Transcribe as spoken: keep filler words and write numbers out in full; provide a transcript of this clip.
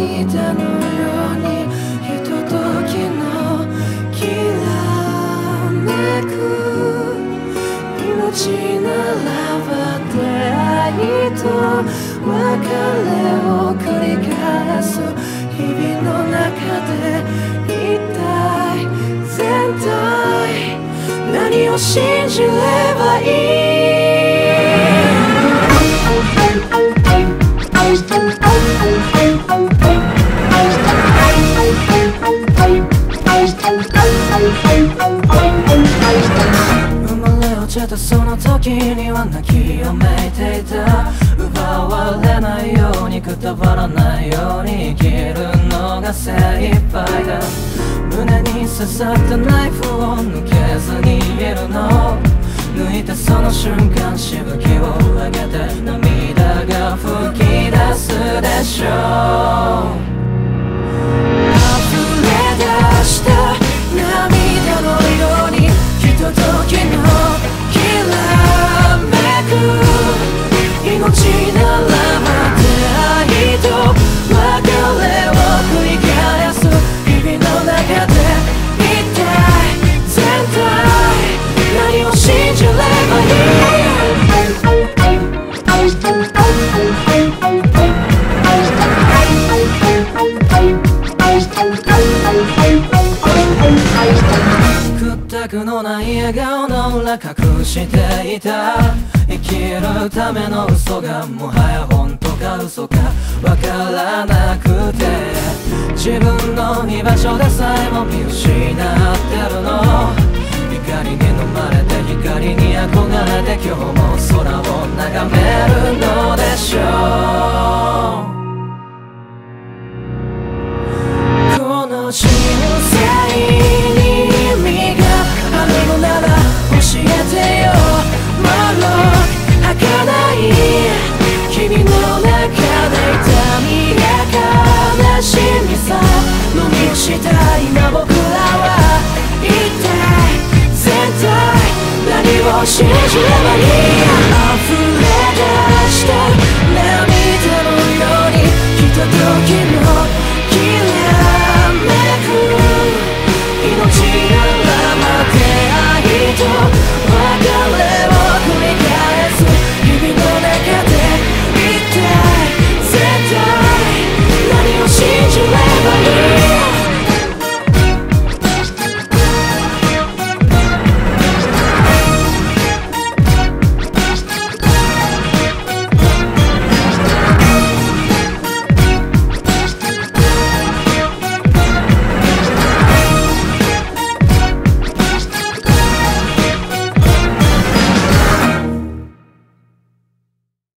涙のようにひとときのきらめく命ならば出会いと別れを繰り返す日々の中で一体全体何を信じればいい生まれ落ちたその時には泣きやめていた奪われないようにくたばらないように生きるのが精一杯だ胸に刺さったナイフを抜けずにいるの抜いたその瞬間しぶきを上げて涙が吹き出すでしょう溢れ出した涙のようにひとときのきらめく命ならば出会いと別れを繰り返す日々の中で一体全体何を信じればいい屈託のない笑顔の裏隠していた生きるための嘘がもはや本当か嘘かわからなくて自分の居場所でさえも見失ってるの光に飲まれて光に憧れて今日も空を眺めるのでしょう